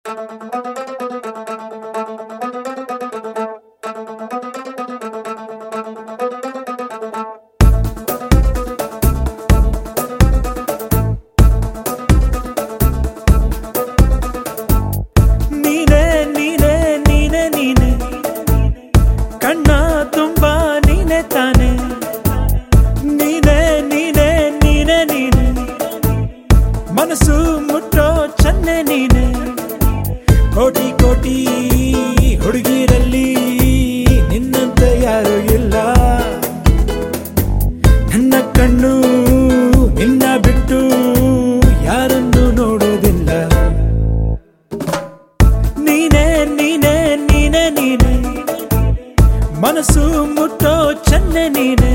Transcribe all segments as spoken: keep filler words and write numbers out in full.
ಮನಸ್ಸು ಮುಟ್ಟೋ ಚನ್ನೆ ನೀನೆ ಕೋಟಿ ಕೋಟಿ ಹುಡುಗಿರಲ್ಲಿ ನಿನ್ನಂತೆ ಯಾರು ಇಲ್ಲ ನನ್ನ ಕಣ್ಣು ನಿನ್ನ ಬಿಟ್ಟು ಯಾರನ್ನು ನೋಡೋದಿಲ್ಲ ನೀನೆ ನೀನೆ ನೀನೆ ನೀನೆ ಮನಸ್ಸು ಮುಟ್ಟೋ ಚನ್ನೆ ನೀನೆ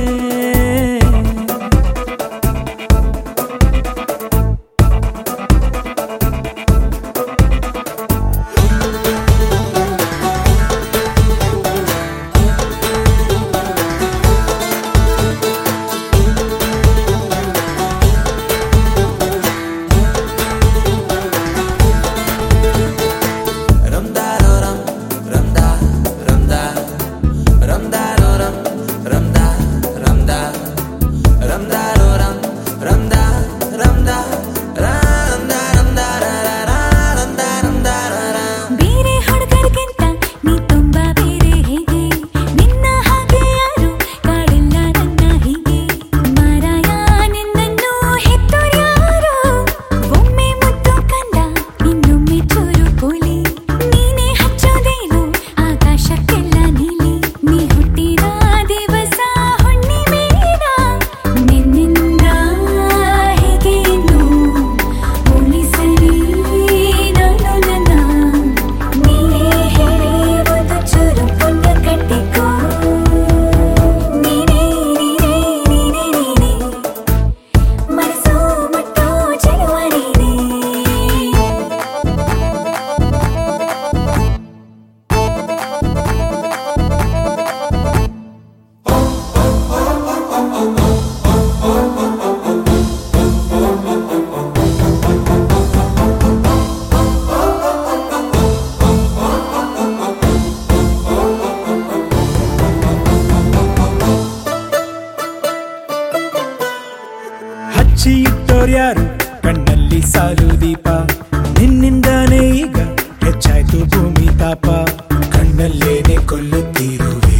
ಹಚ್ಚಿ ಇಟ್ಟೋರ್ಯಾರು ಕಣ್ಣಲ್ಲಿ ಸಾಲು ದೀಪ ನಿನ್ನಿಂದಾನೇ ಈಗ ಹೆಚ್ಚಾಯ್ತು ಭೂಮಿ ತಾಪ ಕಣ್ಣಲ್ಲೇನೆ ಕೊಲ್ಲುತ್ತಿರುವೆ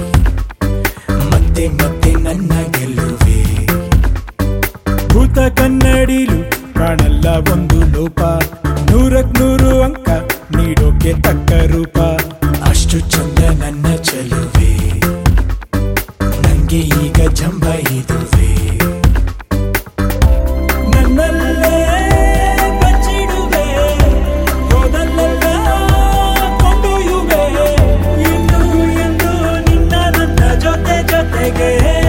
ಮತ್ತೆ ಮತ್ತೆ ನನ್ನ ಗೆಲ್ಲುವೆ ಭೂತ ಕನ್ನಡಿಲು ಕಾಣಲ್ಲ ಒಂದು ಲೋಪ ನೂರಕ್ ನೂರು ಅಂಕ ನೀಡೋಕೆ ತಕ್ಕ ರೂಪ ಅಷ್ಟು ಚಂದ ನನ್ನ ಚೆಲುವೆ ನಂಗೆ ಈಗ ಜಂಬ ಇದುವೆ ನನ್ನಲ್ಲೇ ಬಚ್ಚಿಡುವೆ ಹೋದಲ್ಲೆಲ್ಲ ಕೊಂಡೊಯ್ಯುವೆ ಇನ್ನು ಎಂದು ನಿನ್ನ ನನ್ನ ಜೊತೆ ಜೊತೆಗೆ